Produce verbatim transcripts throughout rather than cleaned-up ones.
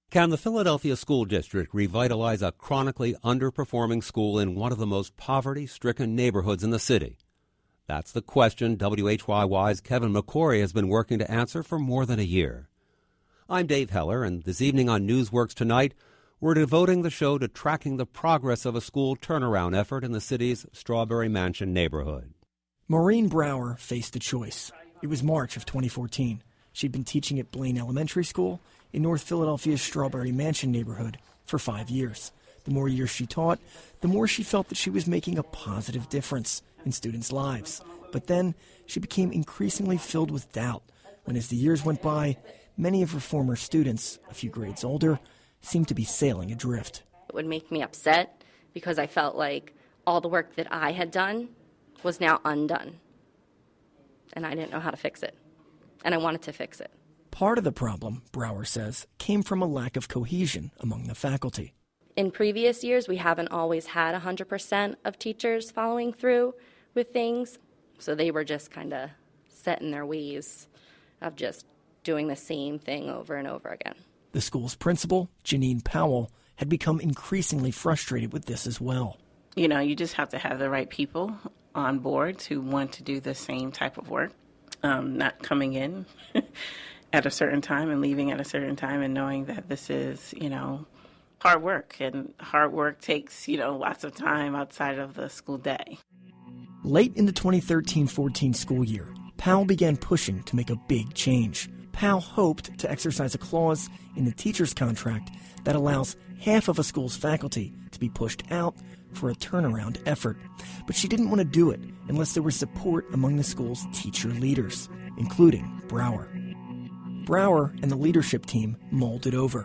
Can the Philadelphia School District revitalize a chronically underperforming school in one of the most poverty-stricken neighborhoods in the city? That's the question W H Y Y's Kevin McCory has been working to answer for more than a year. I'm Dave Heller, and this evening on Newsworks Tonight, we're devoting the show to tracking the progress of a school turnaround effort in the city's Strawberry Mansion neighborhood. Maureen Brower faced a choice. It was March of twenty fourteen. She'd been teaching at Blaine Elementary School in North Philadelphia's Strawberry Mansion neighborhood for five years. The more years she taught, the more she felt that she was making a positive difference in students' lives. But then she became increasingly filled with doubt when, as the years went by, many of her former students, a few grades older, seemed to be sailing adrift. It would make me upset because I felt like all the work that I had done was now undone. And I didn't know how to fix it. And I wanted to fix it. Part of the problem, Brower says, came from a lack of cohesion among the faculty. In previous years, we haven't always had one hundred percent of teachers following through with things. So they were just kind of set in their ways of just doing the same thing over and over again. The school's principal, Janine Powell, had become increasingly frustrated with this as well. You know, you just have to have the right people on board to want to do the same type of work, um, not coming in at a certain time and leaving at a certain time and knowing that this is, you know, hard work. And hard work takes, you know, lots of time outside of the school day. Late in the twenty thirteen fourteen school year, Powell began pushing to make a big change. Powell hoped to exercise a clause in the teacher's contract that allows half of a school's faculty to be pushed out for a turnaround effort. But she didn't want to do it unless there was support among the school's teacher leaders, including Brower. Brower and the leadership team mulled it over.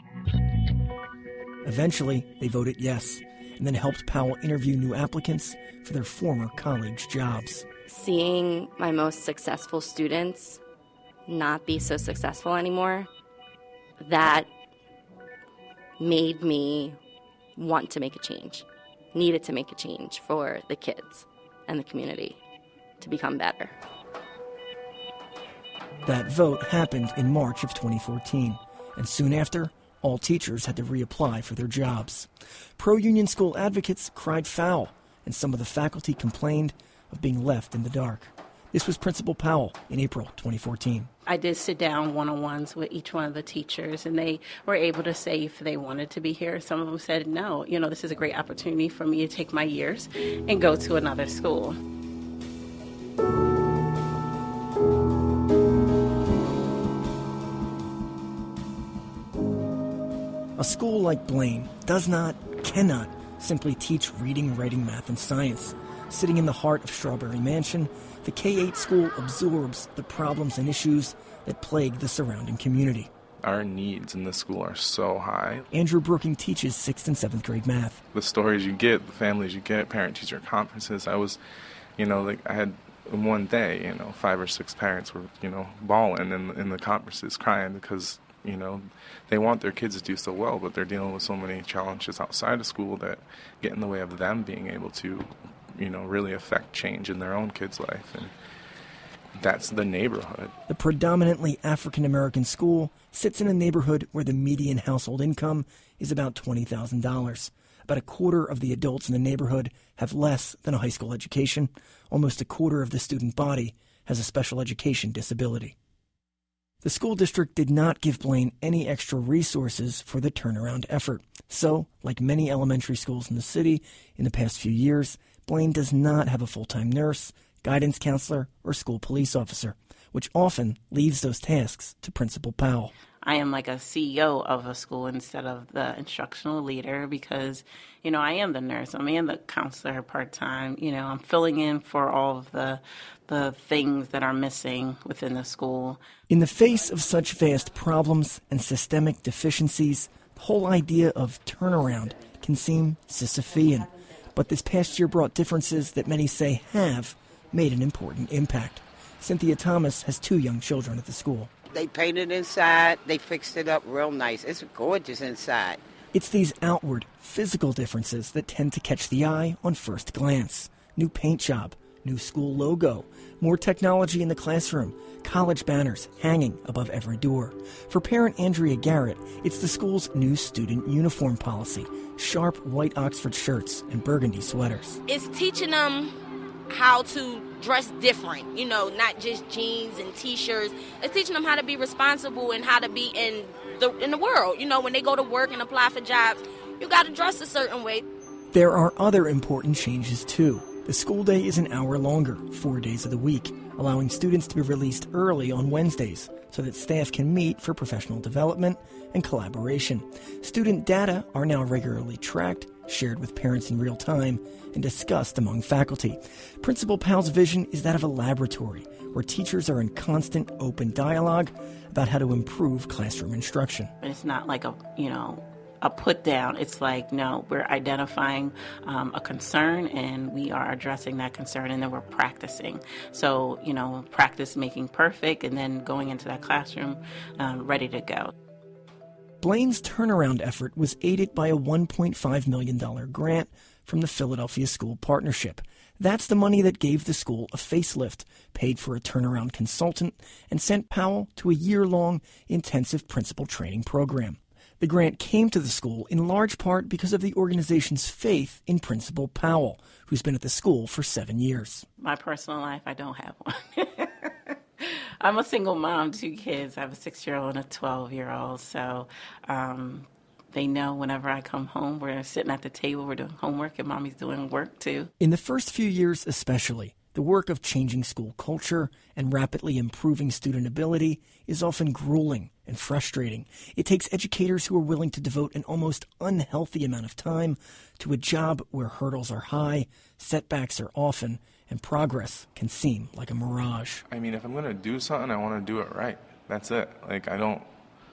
Eventually, they voted yes, and then helped Powell interview new applicants for their former college jobs. Seeing my most successful students not be so successful anymore, that made me want to make a change, needed to make a change for the kids and the community to become better. That vote happened in March of twenty fourteen, and soon after, all teachers had to reapply for their jobs. Pro-union school advocates cried foul, and some of the faculty complained of being left in the dark. This was Principal Powell in April twenty fourteen. I did sit down one-on-ones with each one of the teachers, and they were able to say if they wanted to be here. Some of them said, no, you know, this is a great opportunity for me to take my years and go to another school. A school like Blaine does not, cannot, simply teach reading, writing, math, and science. Sitting in the heart of Strawberry Mansion, the K eight school absorbs the problems and issues that plague the surrounding community. Our needs in the school are so high. Andrew Brooking teaches sixth and seventh grade math. The stories you get, the families you get, parent-teacher conferences, I was, you know, like I had in one day, you know, five or six parents were, you know, bawling in, in the conferences, crying because, you know, they want their kids to do so well, but they're dealing with so many challenges outside of school that get in the way of them being able to, you know, really affect change in their own kid's life. And that's the neighborhood. The predominantly African-American school sits in a neighborhood where the median household income is about twenty thousand dollars. About a quarter of the adults in the neighborhood have less than a high school education. Almost a quarter of the student body has a special education disability. The school district did not give Blaine any extra resources for the turnaround effort. So, like many elementary schools in the city in the past few years, Blaine does not have a full-time nurse, guidance counselor, or school police officer, which often leaves those tasks to Principal Powell. I am like a C E O of a school instead of the instructional leader because, you know, I am the nurse. I am the counselor part-time. You know, I'm filling in for all of the the things that are missing within the school. In the face of such vast problems and systemic deficiencies, the whole idea of turnaround can seem Sisyphean. But this past year brought differences that many say have made an important impact. Cynthia Thomas has two young children at the school. They painted inside. They fixed it up real nice. It's gorgeous inside. It's these outward, physical differences that tend to catch the eye on first glance. New paint job, new school logo, more technology in the classroom, college banners hanging above every door. For parent Andrea Garrett, it's the school's new student uniform policy, sharp white Oxford shirts and burgundy sweaters. It's teaching them how to dress different, you know, not just jeans and T-shirts. It's teaching them how to be responsible and how to be in the in the world. You know, when they go to work and apply for jobs, you got to dress a certain way. There are other important changes, too. The school day is an hour longer, four days of the week, allowing students to be released early on Wednesdays so that staff can meet for professional development and collaboration. Student data are now regularly tracked, shared with parents in real time, and discussed among faculty. Principal Powell's vision is that of a laboratory where teachers are in constant open dialogue about how to improve classroom instruction. It's not like a, you know, a put down. It's like, no, we're identifying um, a concern and we are addressing that concern, and then we're practicing. So, you know, practice making perfect and then going into that classroom um, ready to go. Blaine's turnaround effort was aided by a one point five million dollars grant from the Philadelphia School Partnership. That's the money that gave the school a facelift, paid for a turnaround consultant, and sent Powell to a year-long intensive principal training program. The grant came to the school in large part because of the organization's faith in Principal Powell, who's been at the school for seven years. My personal life, I don't have one. I'm a single mom, two kids. I have a six-year-old and a twelve-year-old. So um, they know whenever I come home, we're sitting at the table, we're doing homework, and mommy's doing work too. In the first few years especially, the work of changing school culture and rapidly improving student ability is often grueling and frustrating. It takes educators who are willing to devote an almost unhealthy amount of time to a job where hurdles are high, setbacks are often, and progress can seem like a mirage. I mean, if I'm going to do something, I want to do it right. That's it. Like, I don't...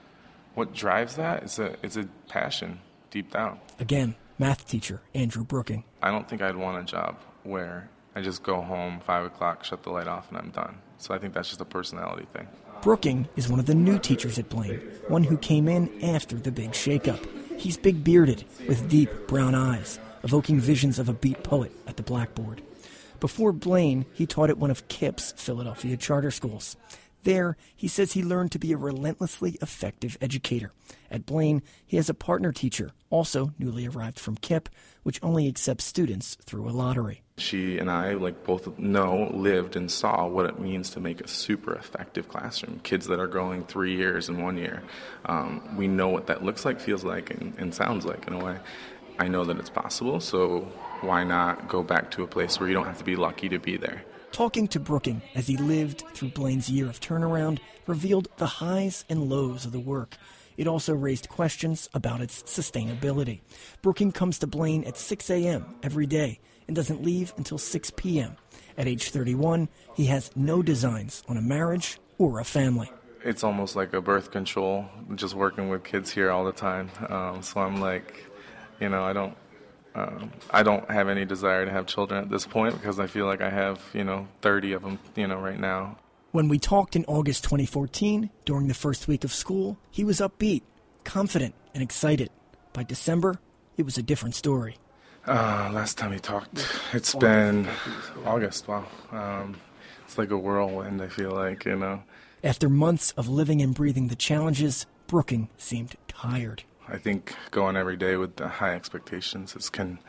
What drives that? It's a, it's a passion deep down. Again, math teacher Andrew Brooking. I don't think I'd want a job where I just go home, five o'clock, shut the light off, and I'm done. So I think that's just a personality thing. Brooking is one of the new teachers at Blaine, one who came in after the big shakeup. He's big-bearded, with deep brown eyes, evoking visions of a beat poet at the blackboard. Before Blaine, he taught at one of KIPP's Philadelphia charter schools. There, he says he learned to be a relentlessly effective educator. At Blaine, he has a partner teacher, also newly arrived from KIPP, which only accepts students through a lottery. She and I, like, both know, lived, and saw what it means to make a super effective classroom. Kids that are going three years in one year. Um, we know what that looks like, feels like, and, and sounds like in a way. I know that it's possible, so why not go back to a place where you don't have to be lucky to be there? Talking to Brooking as he lived through Blaine's year of turnaround revealed the highs and lows of the work. It also raised questions about its sustainability. Brooking comes to Blaine at six a.m. every day and doesn't leave until six p.m. At age thirty-one, he has no designs on a marriage or a family. It's almost like a birth control, just working with kids here all the time. Um, so I'm like, you know, I don't, um, I don't have any desire to have children at this point because I feel like I have, you know, thirty of them, you know, right now. When we talked in August twenty fourteen, during the first week of school, he was upbeat, confident, and excited. By December, it was a different story. Uh, last time we talked, it's been August. Wow. Um, it's like a whirlwind, I feel like, you know. After months of living and breathing the challenges, Brooking seemed tired. I think going every day with the high expectations is can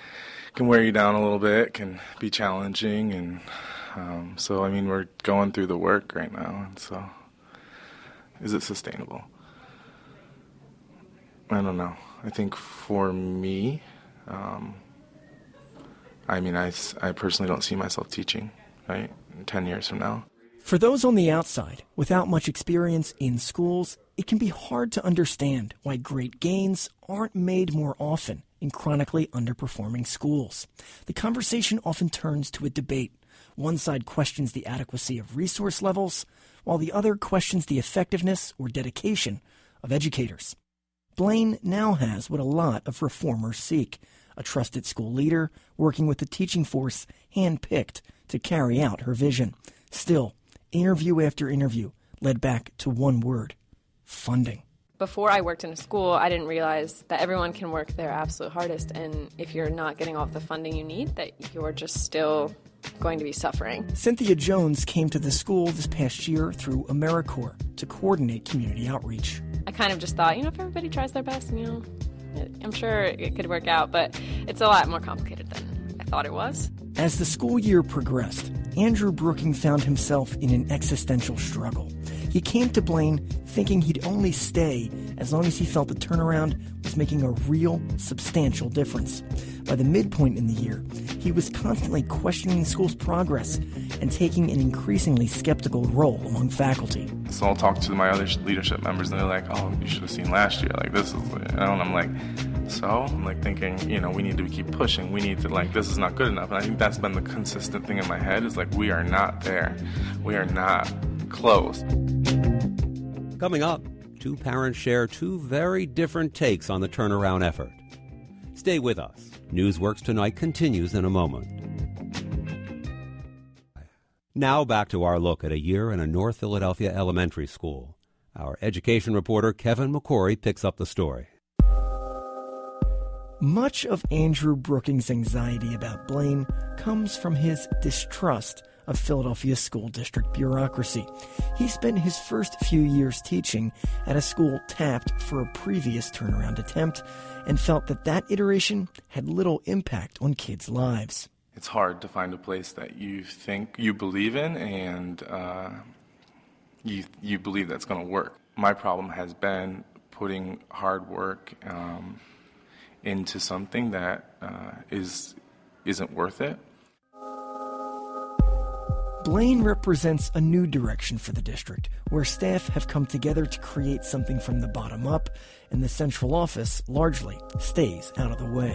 can wear you down a little bit, can be challenging, and um, so, I mean, we're going through the work right now, and so is it sustainable? I don't know. I think for me, um, I mean, I, I personally don't see myself teaching, right, ten years from now. For those on the outside, without much experience in schools, it can be hard to understand why great gains aren't made more often in chronically underperforming schools. The conversation often turns to a debate. One side questions the adequacy of resource levels, while the other questions the effectiveness or dedication of educators. Blaine now has what a lot of reformers seek, a trusted school leader working with the teaching force handpicked to carry out her vision. Still, interview after interview led back to one word: funding. Before I worked in a school, I didn't realize that everyone can work their absolute hardest, and if you're not getting all of the funding you need, that you're just still going to be suffering. Cynthia Jones came to the school this past year through AmeriCorps to coordinate community outreach. I kind of just thought, you know, if everybody tries their best, you know, I'm sure it could work out, but it's a lot more complicated than I thought it was. As the school year progressed, Andrew Brooking found himself in an existential struggle. He came to Blaine thinking he'd only stay as long as he felt the turnaround was making a real, substantial difference. By the midpoint in the year, he was constantly questioning the school's progress and taking an increasingly skeptical role among faculty. So I'll talk to my other leadership members, and they're like, oh, you should have seen last year. Like, this is, and I'm like, so? I'm like thinking, you know, we need to keep pushing. We need to, like, this is not good enough. And I think that's been the consistent thing in my head is, like, we are not there. We are not close. Coming up, two parents share two very different takes on the turnaround effort. Stay with us. Newsworks Tonight continues in a moment. Now back to our look at a year in a North Philadelphia elementary school. Our education reporter Kevin McCory picks up the story. Much of Andrew Brooking's anxiety about Blaine comes from his distrust of Philadelphia's school district bureaucracy. He spent his first few years teaching at a school tapped for a previous turnaround attempt and felt that that iteration had little impact on kids' lives. It's hard to find a place that you think you believe in and uh, you you believe that's going to work. My problem has been putting hard work um, into something that uh, is isn't worth it. Blaine represents a new direction for the district, where staff have come together to create something from the bottom up, and the central office largely stays out of the way.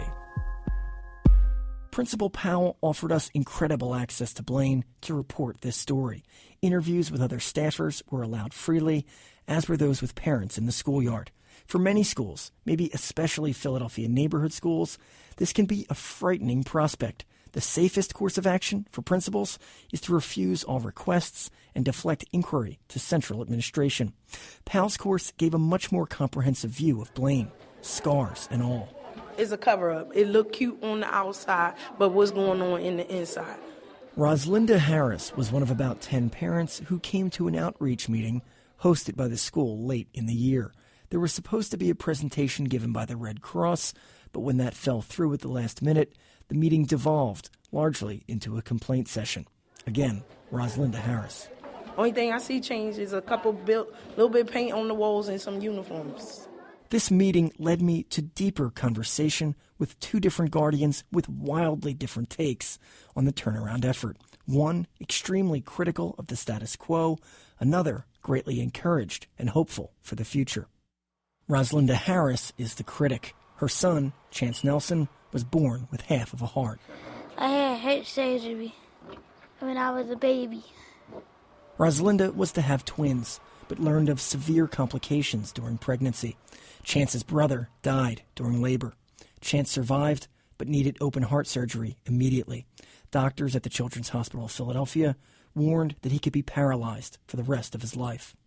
Principal Powell offered us incredible access to Blaine to report this story. Interviews with other staffers were allowed freely, as were those with parents in the schoolyard. For many schools, maybe especially Philadelphia neighborhood schools, this can be a frightening prospect. The safest course of action for principals is to refuse all requests and deflect inquiry to central administration. Powell's course gave a much more comprehensive view of Blaine, scars and all. It's a cover-up. It looked cute on the outside, but what's going on in the inside? Roslinda Harris was one of about ten parents who came to an outreach meeting hosted by the school late in the year. There was supposed to be a presentation given by the Red Cross, but when that fell through at the last minute, the meeting devolved largely into a complaint session. Again, Roslinda Harris. Only thing I see changed is a couple built, little bit of paint on the walls and some uniforms. This meeting led me to deeper conversation with two different guardians with wildly different takes on the turnaround effort. One extremely critical of the status quo, another greatly encouraged and hopeful for the future. Roslinda Harris is the critic. Her son, Chance Nelson, was born with half of a heart. I had heart surgery when I was a baby. Roslinda was to have twins, but learned of severe complications during pregnancy. Chance's brother died during labor. Chance survived, but needed open heart surgery immediately. Doctors at the Children's Hospital of Philadelphia warned that he could be paralyzed for the rest of his life.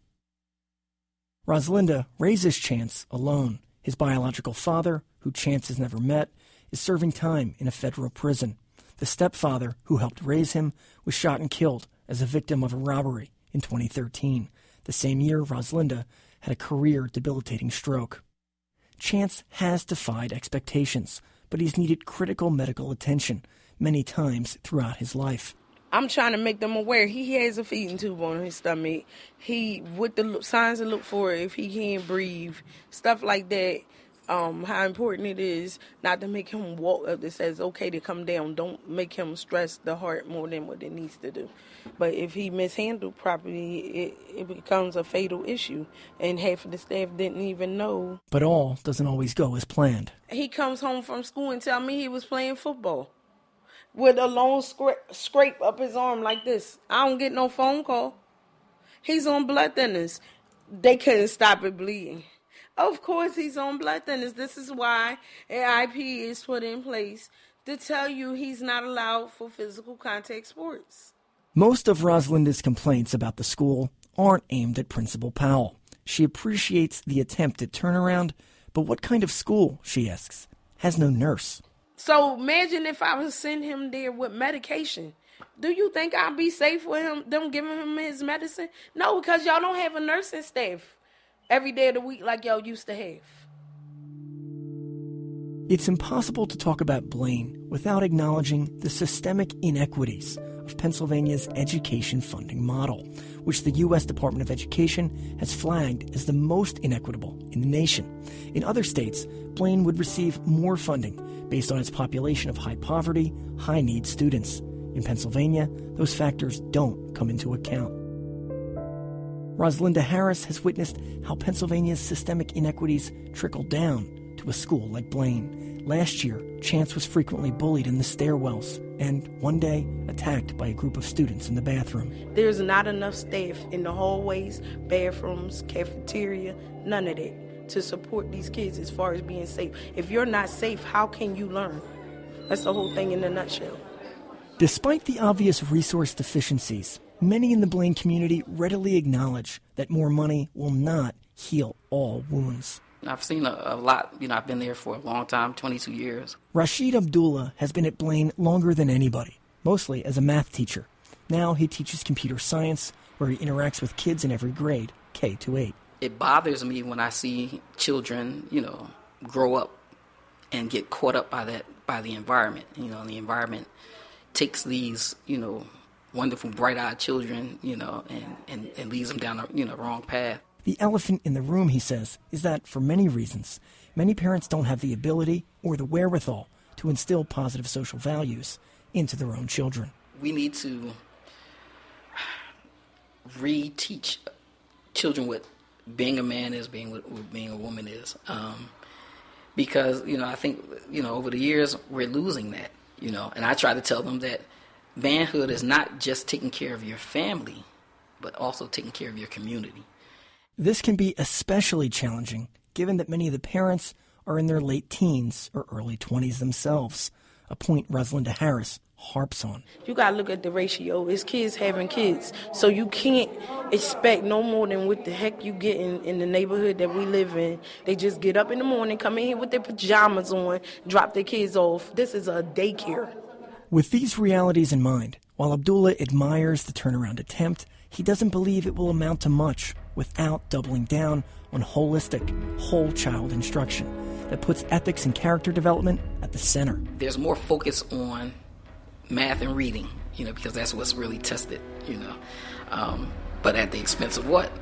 Roslinda raises Chance alone. His biological father, who Chance has never met, is serving time in a federal prison. The stepfather, who helped raise him, was shot and killed as a victim of a robbery in twenty thirteen, the same year Roslinda had a career-debilitating stroke. Chance has defied expectations, but he's needed critical medical attention many times throughout his life. I'm trying to make them aware he has a feeding tube on his stomach. He, with the signs to look for if he can't breathe, stuff like that. Um, how important it is not to make him walk up that says okay to come down. Don't make him stress the heart more than what it needs to do. But if he mishandled properly, it, it becomes a fatal issue. And half of the staff didn't even know. But all doesn't always go as planned. He comes home from school and tell me he was playing football with a long scra- scrape up his arm like this. I don't get no phone call. He's on blood thinners. They couldn't stop it bleeding. Of course he's on blood thinners. This is why A I P is put in place to tell you he's not allowed for physical contact sports. Most of Roslinda's complaints about the school aren't aimed at Principal Powell. She appreciates the attempt at turnaround, but what kind of school, she asks, has no nurse? So imagine if I was send him there with medication. Do you think I'll be safe with him, them giving him his medicine? No, because y'all don't have a nursing staff every day of the week like y'all used to have. It's impossible to talk about Blaine without acknowledging the systemic inequities of Pennsylvania's education funding model, which the U S Department of Education has flagged as the most inequitable in the nation. In other states, Blaine would receive more funding based on its population of high poverty, high need students. In Pennsylvania, those factors don't come into account. Rosalinda Harris has witnessed how Pennsylvania's systemic inequities trickle down to a school like Blaine. Last year, Chance was frequently bullied in the stairwells and, one day, attacked by a group of students in the bathroom. There's not enough staff in the hallways, bathrooms, cafeteria, none of that to support these kids as far as being safe. If you're not safe, how can you learn? That's the whole thing in a nutshell. Despite the obvious resource deficiencies, many in the Blaine community readily acknowledge that more money will not heal all wounds. I've seen a, a lot. You know, I've been there for a long time, twenty-two years. Rashid Abdullah has been at Blaine longer than anybody, mostly as a math teacher. Now he teaches computer science, where he interacts with kids in every grade, K to eight. It bothers me when I see children, you know, grow up and get caught up by that, by the environment. You know, and the environment takes these, you know, wonderful, bright-eyed children, you know, and, and, and leads them down a, you know, wrong path. The elephant in the room, he says, is that for many reasons, many parents don't have the ability or the wherewithal to instill positive social values into their own children. We need to re-teach children what being a man is, being what being a woman is. Um, because, you know, I think, you know, over the years, we're losing that, you know. And I try to tell them that manhood is not just taking care of your family, but also taking care of your community. This can be especially challenging, given that many of the parents are in their late teens or early twenties themselves, a point Rosalinda Harris harps on. You got to look at the ratio. It's kids having kids. So you can't expect no more than what the heck you get in, in the neighborhood that we live in. They just get up in the morning, come in here with their pajamas on, drop their kids off. This is a daycare. With these realities in mind, while Abdullah admires the turnaround attempt, he doesn't believe it will amount to much without doubling down on holistic, whole child instruction that puts ethics and character development at the center. There's more focus on math and reading, you know, because that's what's really tested, you know. Um, but at the expense of what?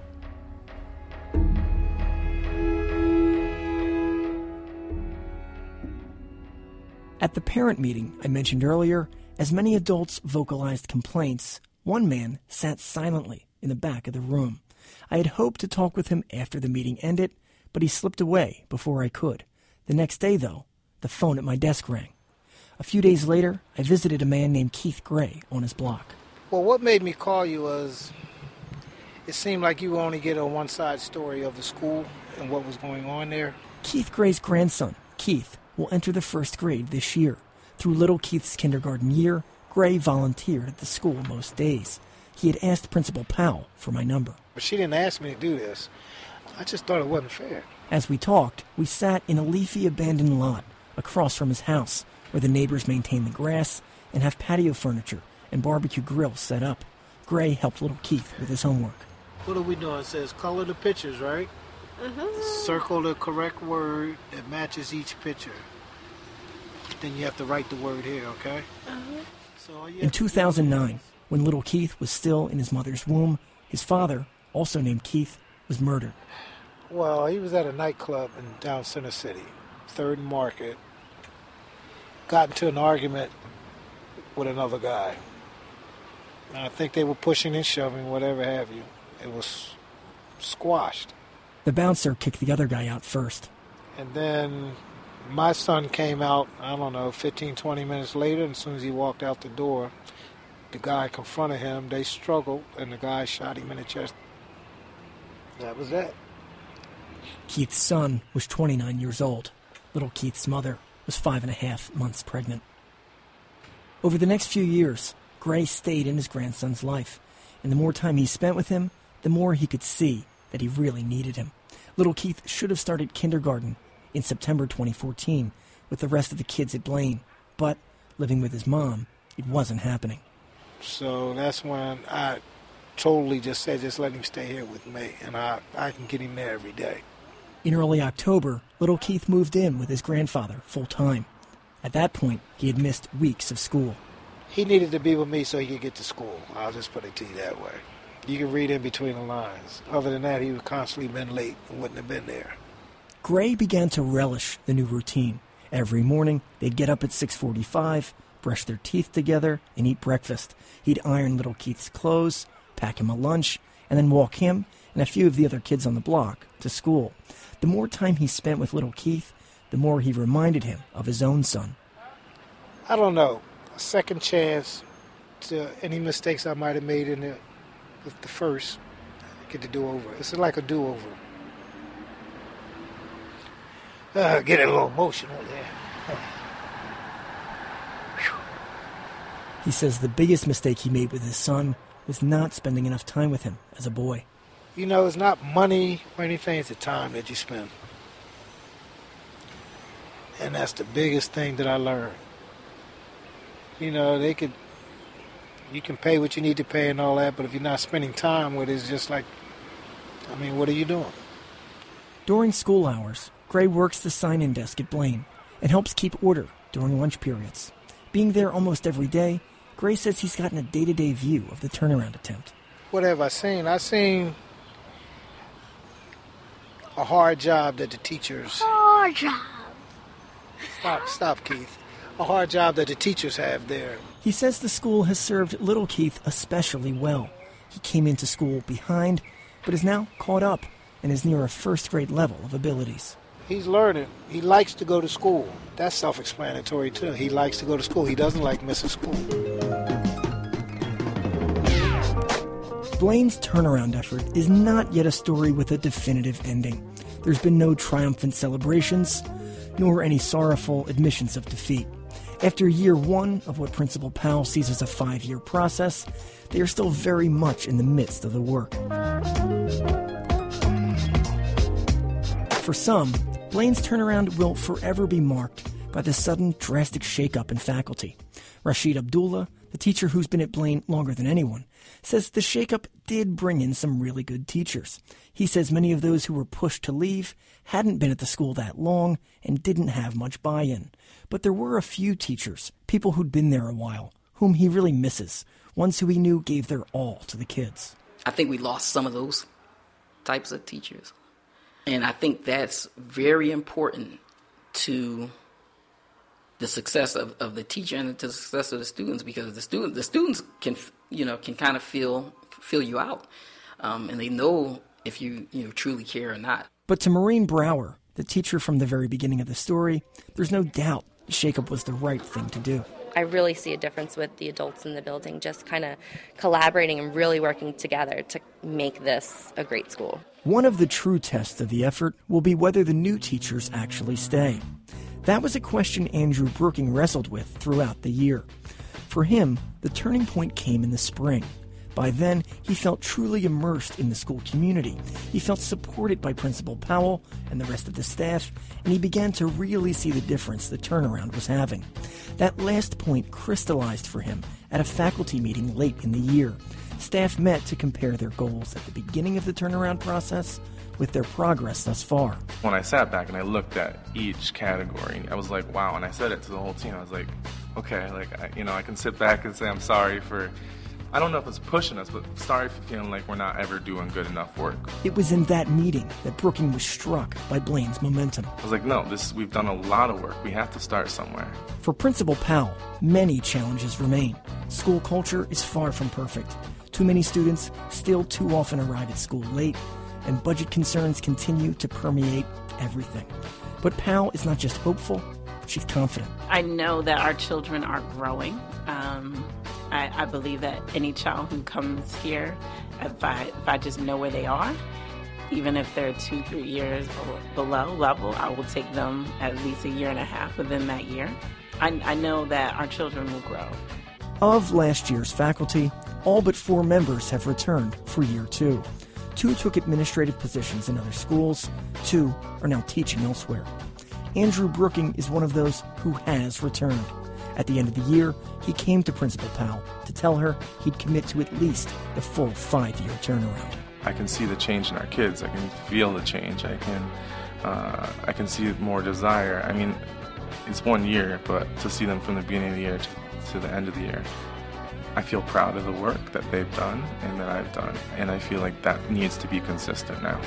At the parent meeting I mentioned earlier, as many adults vocalized complaints, one man sat silently in the back of the room. I had hoped to talk with him after the meeting ended, but he slipped away before I could. The next day, though, the phone at my desk rang. A few days later, I visited a man named Keith Gray on his block. Well, what made me call you was it seemed like you only get a one-side story of the school and what was going on there. Keith Gray's grandson, Keith, will enter the first grade this year. Through little Keith's kindergarten year, Gray volunteered at the school most days. He had asked Principal Powell for my number. But she didn't ask me to do this. I just thought it wasn't fair. As we talked, we sat in a leafy abandoned lot across from his house, where the neighbors maintain the grass and have patio furniture and barbecue grills set up. Gray helped little Keith with his homework. What are we doing? It says color the pictures, right? Mm-hmm. Circle the correct word that matches each picture. Then you have to write the word here, okay? Uh-huh. So in two thousand nine, when little Keith was still in his mother's womb, his father, also named Keith, was murdered. Well, he was at a nightclub in down Center City, Third and Market. Got into an argument with another guy. And I think they were pushing and shoving, whatever have you. It was squashed. The bouncer kicked the other guy out first. And then my son came out, I don't know, fifteen, twenty minutes later, and as soon as he walked out the door, the guy confronted him. They struggled, and the guy shot him in the chest. That was that. Keith's son was twenty-nine years old. Little Keith's mother was five and a half months pregnant. Over the next few years, Gray stayed in his grandson's life, and the more time he spent with him, the more he could see that he really needed him. Little Keith should have started kindergarten in September twenty fourteen with the rest of the kids at Blaine, but living with his mom, it wasn't happening. So that's when I totally just said, just let him stay here with me, and I, I can get him there every day. In early October, little Keith moved in with his grandfather full-time. At that point, he had missed weeks of school. He needed to be with me so he could get to school. I'll just put it to you that way. You can read in between the lines. Other than that, he would constantly been late and wouldn't have been there. Gray began to relish the new routine. Every morning, they'd get up at six forty-five, brush their teeth together, and eat breakfast. He'd iron little Keith's clothes, pack him a lunch, and then walk him and a few of the other kids on the block to school. The more time he spent with little Keith, the more he reminded him of his own son. I don't know. A second chance to any mistakes I might have made in the, the first. I get to do over. It's like a do-over. Uh, getting a little emotional there. He says the biggest mistake he made with his son was not spending enough time with him as a boy. You know, it's not money or anything, it's the time that you spend. And that's the biggest thing that I learned. You know, they could, you can pay what you need to pay and all that, but if you're not spending time with it, it's just like, I mean, what are you doing? During school hours, Gray works the sign-in desk at Blaine and helps keep order during lunch periods. Being there almost every day, Gray says he's gotten a day-to-day view of the turnaround attempt. What have I seen? I've seen a hard job that the teachers... Hard job. Stop, stop, Keith. A hard job that the teachers have there. He says the school has served little Keith especially well. He came into school behind, but is now caught up and is near a first-grade level of abilities. He's learning. He likes to go to school. That's self-explanatory, too. He likes to go to school. He doesn't like missing school. Blaine's turnaround effort is not yet a story with a definitive ending. There's been no triumphant celebrations, nor any sorrowful admissions of defeat. After year one of what Principal Powell sees as a five-year process, they are still very much in the midst of the work. For some, Blaine's turnaround will forever be marked by the sudden, drastic shakeup in faculty. Rashid Abdullah, the teacher who's been at Blaine longer than anyone, says the shakeup did bring in some really good teachers. He says many of those who were pushed to leave hadn't been at the school that long and didn't have much buy-in. But there were a few teachers, people who'd been there a while, whom he really misses, ones who he knew gave their all to the kids. I think we lost some of those types of teachers. And I think that's very important to the success of, of the teacher and to the success of the students, because the student the students can you know can kind of feel feel you out, um, and they know if you you know truly care or not. But to Maureen Brower, the teacher from the very beginning of the story, there's no doubt the shakeup was the right thing to do. I really see a difference with the adults in the building, just kind of collaborating and really working together to make this a great school. One of the true tests of the effort will be whether the new teachers actually stay. That was a question Andrew Brooking wrestled with throughout the year. For him, the turning point came in the spring. By then, he felt truly immersed in the school community. He felt supported by Principal Powell and the rest of the staff, and he began to really see the difference the turnaround was having. That last point crystallized for him at a faculty meeting late in the year. Staff met to compare their goals at the beginning of the turnaround process with their progress thus far. When I sat back and I looked at each category, I was like, wow, and I said it to the whole team. I was like, okay, like, I, you know, I can sit back and say I'm sorry for, I don't know if it's pushing us, but sorry for feeling like we're not ever doing good enough work. It was in that meeting that Brooking was struck by Blaine's momentum. I was like, no, this we've done a lot of work. We have to start somewhere. For Principal Powell, many challenges remain. School culture is far from perfect. Too many students still too often arrive at school late, and budget concerns continue to permeate everything. But Powell is not just hopeful, she's confident. I know that our children are growing. Um, I, I believe that any child who comes here, if I, if I just know where they are, even if they're two, three years below level, I will take them at least a year and a half within that year. I, I know that our children will grow. Of last year's faculty, all but four members have returned for year two. Two took administrative positions in other schools. Two are now teaching elsewhere. Andrew Brooking is one of those who has returned. At the end of the year, he came to Principal Powell to tell her he'd commit to at least the full five-year turnaround. I can see the change in our kids. I can feel the change. I can, uh, I can see more desire. I mean, it's one year, but to see them from the beginning of the year to, to the end of the year, I feel proud of the work that they've done and that I've done, and I feel like that needs to be consistent now.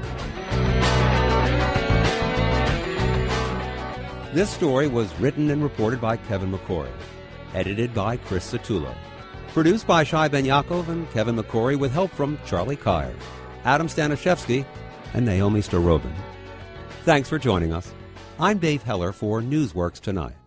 This story was written and reported by Kevin McCory, edited by Chris Satullo, produced by Shai Ben Yaakov and Kevin McCory with help from Charlie Kyer, Adam Stanishevsky, and Naomi Starobin. Thanks for joining us. I'm Dave Heller for Newsworks Tonight.